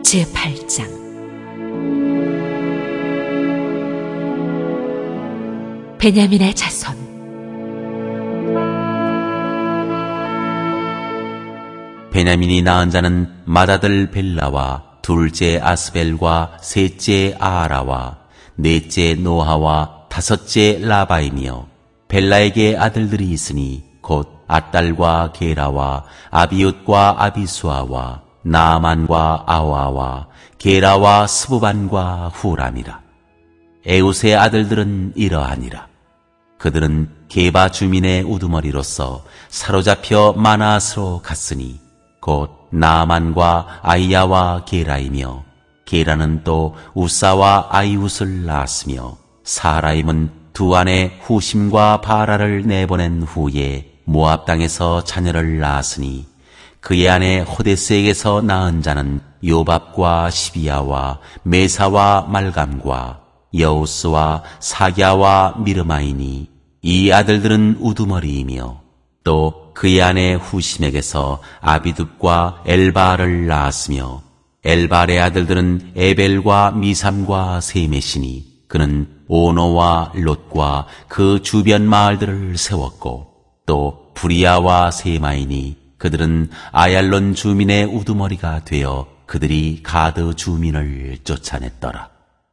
제8장. 베냐민의 자손. 베냐민이 낳은 자는 맏아들 벨라와 둘째 아스벨과 셋째 아하라와 넷째 노하와 다섯째 라바이며, 벨라에게 아들들이 있으니 곧 앗달과 게라와 아비웃과 아비수아와 나아만과 아와와 게라와 스부반과 후람이라. 에웃의 아들들은 이러하니라. 그들은 게바 주민의 우두머리로서 사로잡혀 마나앗으로 갔으니 곧 나아만과 아이야와 게라이며, 게라는 또 우사와 아이웃을 낳았으며, 사라임은 두 아내 후심과 바라를 내보낸 후에 모압 땅에서 자녀를 낳았으니, 그의 아내 호데스에게서 낳은 자는 요밥과 시비야와 메사와 말감과 여우스와 사갸와 미르마이니, 이 아들들은 우두머리이며, 또 그의 아내 후심에게서 아비둡과 엘바알을 낳았으며, 엘바알의 아들들은 에벨과 미삼과 세메시니, 그는 오노와 롯과 그 주변 마을들을 세웠고, 또 부리아와 세마이니, 그들은 아얄론 주민의 우두머리가 되어 그들이 가드 주민을 쫓아냈더라.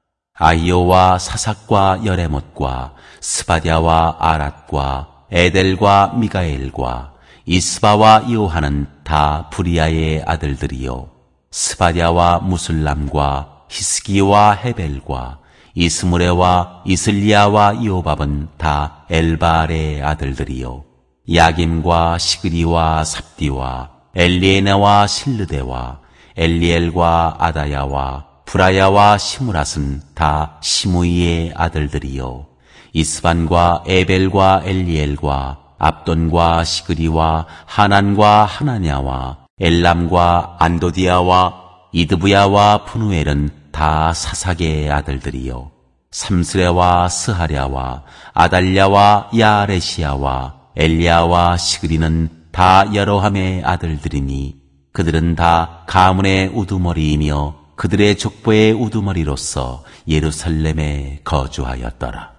아이오와 사삭과 여레못과 스바디아와 아랏과 에델과 미가엘과 이스바와 요한은 다 부리아의 아들들이요, 스바디아와 무술람과 히스기와 헤벨과 이스무레와 이슬리아와 요밥은 다 엘바알의 아들들이요, 야김과 시그리와 삽디와 엘리에나와 실르데와 엘리엘과 아다야와 브라야와 시무랏은 다 시무이의 아들들이요, 이스반과 에벨과 엘리엘과 압돈과 시그리와 하난과 하나냐와 엘람과 안도디아와 이드부야와 푸누엘은 다 사삭의 아들들이요, 삼스레와 스하랴와 아달랴와 야레시야와 엘리야와 시그리는 다 여로함의 아들들이니, 그들은 다 가문의 우두머리이며 그들의 족보의 우두머리로서 예루살렘에 거주하였더라.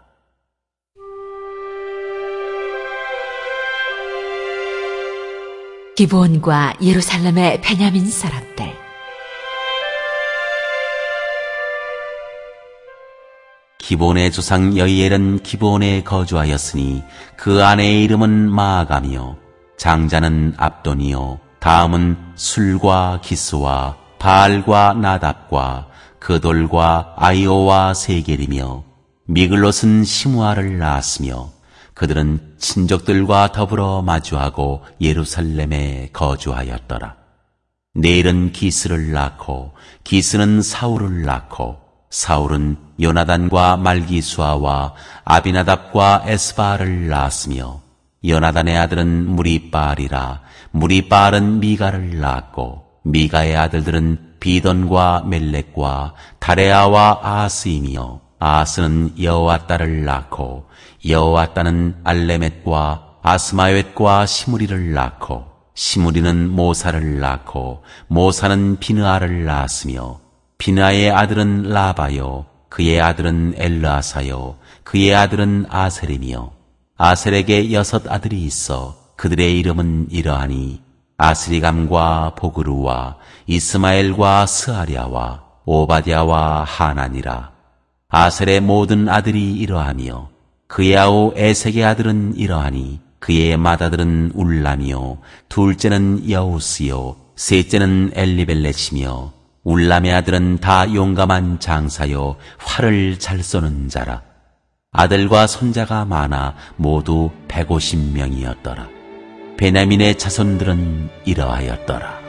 기브온과 예루살렘의 베냐민 사람들. 기브온의 조상 여이엘은 기브온에 거주하였으니 그 아내의 이름은 마아가며, 장자는 압돈이요, 다음은 술과 기스와 바알과 나답과 그돌과 아이오와 세겔이며, 미글롯은 시므아를 낳았으며, 그들은 친족들과 더불어 마주하고 예루살렘에 거주하였더라. 네일은 기스를 낳고, 기스는 사울을 낳고, 사울은 요나단과 말기수아와 아비나답과 에스바알을 낳았으며, 요나단의 아들은 무리바알이라. 무리바알은 미가를 낳았고, 미가의 아들들은 비돈과 멜렉과 다레아와 아하스이며, 아하스는 여호아따를 낳고, 여호아따는 알레멧과 아스마웻과 시무리를 낳고, 시무리는 모사를 낳고, 모사는 비느아를 낳았으며, 비느아의 아들은 라바요, 그의 아들은 엘르아사요, 그의 아들은 아셀이며, 아셀에게 6 아들이 있어 그들의 이름은 이러하니, 아스리감과 보그루와 이스마엘과 스아랴와 오바댜와 하나니라. 아셀의 모든 아들이 이러하며, 그의 아우 에색의 아들은 이러하니, 그의 맏아들은 울람이요, 둘째는 여우스요, 셋째는 엘리벨렛이며, 울람의 아들은 다 용감한 장사요, 활을 잘 쏘는 자라. 아들과 손자가 많아 모두 150명이었더라. 베냐민의 자손들은 이러하였더라.